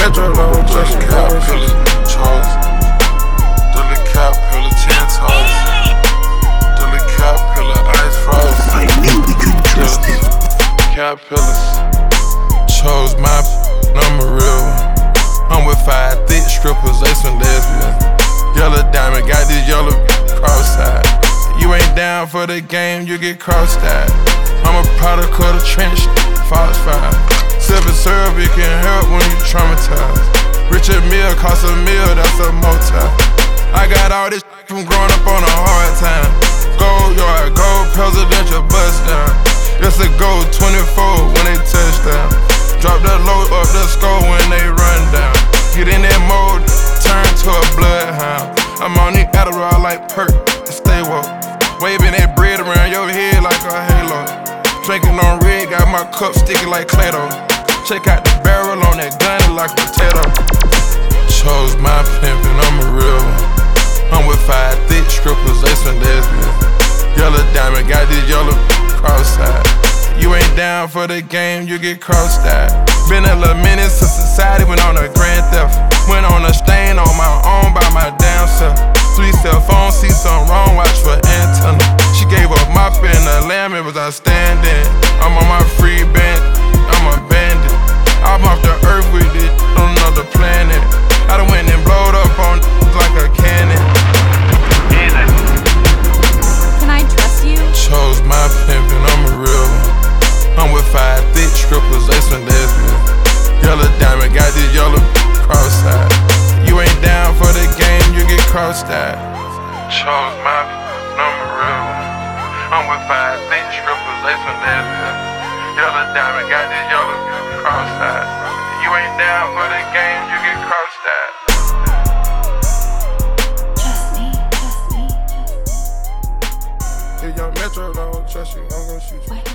metro, don't trust you. Caterpillar, Charles. Dudley Caterpillar, 10 toes. Dudley Caterpillar, ice frost. I knew we couldn't trust it. Caterpillars. Chose my number real. I'm with 5 thick strippers, they some lesbians. Yellow diamond, got this yellow cross-eyed. You ain't down for the game, you get cross-eyed. I'm a product of the trench, falsified. Silver syrup, it can help when you traumatized. Richard Mille cost $1 million, that's a motel. I got all this from growing up on a hard time. Gold yard, gold presidential bust down. It's a gold 24 when they touch down. Drop the load up the score when they run down. Get in that mode, turn to a bloodhound. I'm on the Adderall like perk, stay woke. Waving that bread around your head like a halo. Drinking on red, got my cup sticky like Clay-Doh. Check out the barrel on that gun like a potato. Chose my pimpin', I'm a real one. I'm with 5 thick strippers, they some lesbians. Yellow diamond, got this yellow cross-eyed. You ain't down for the game, you get cross-eyed. Been a little menace to society, went on a grand theft. Went on a stain on my own by my damn self. 3 cell phones, see something wrong, watch for antenna. She gave up my pen, the lamb, it was outstanding. I'm on my free band, I'm a bandit. I'm off the earth with it, on another planet. I done went and blowed up on like a cannon. Can I trust you? Chose my pimpin', I'm a real one. I'm with 5 thick strippers, they some lesbians. Yellow diamond, got this yellow cross-eyed. You ain't down for the game, you get cross-eyed. Chose my number real one. I'm with 5 thick strippers, they some lesbians. Yellow diamond, got this yellow cross-eyed. You ain't down for the game, you get cross-eyed. Trust me, trust me, trust me. If young metro don't trust you, I'm gonna shoot you.